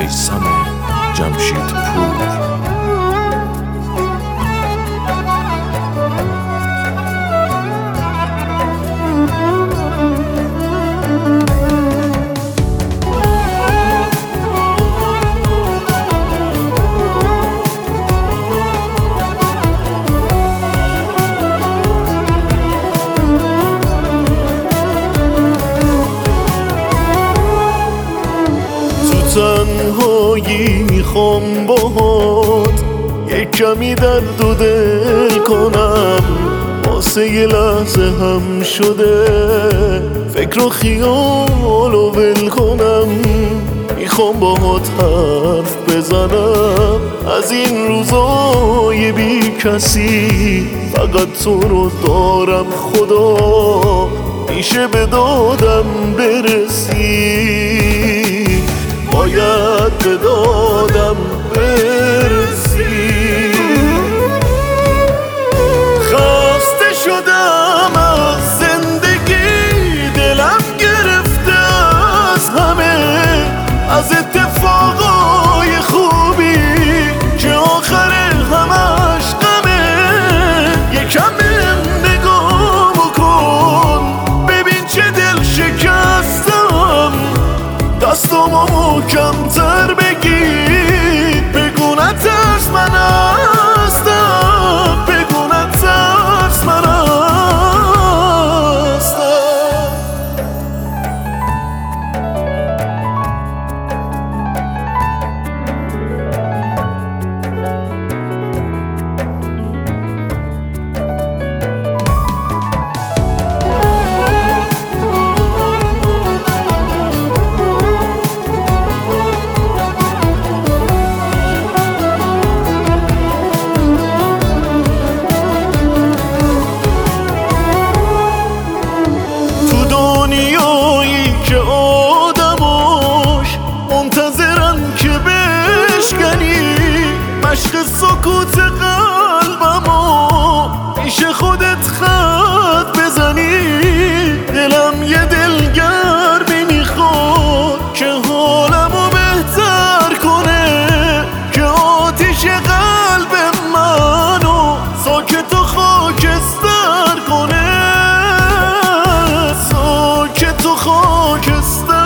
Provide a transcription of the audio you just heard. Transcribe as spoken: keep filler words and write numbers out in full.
میثم جمشیدپور. تنهایی میخوام باهات یک کمی درد و دل کنم، واسه یه لحظه هم شده فکر و خیال و ول کنم. میخوام باهات حرف بزنم از این روزای بی کسی، فقط تو رو دارم خدا میشه به دادم برسی، باید به دادم برسی. خسته شدم از زندگی، دلم گرفته از همه، از اتفاقای خوبی که آخر همش غمه. یکم نگاه بکن ببین چه دل شکستم، دستامو محکم‌تر بگیر، بگو نترس من هستم، بگو نترس من هستم. دنیایی که آدماش منتظرن که بشکنی مشق سکوت قلبمو، میشه خودت خط بزنی. دلم یه دلگرمی میخواد که حالمو بهتر کنه، که آتیش قلب منو ساکت و خاکستر کنه، که تو خاکستر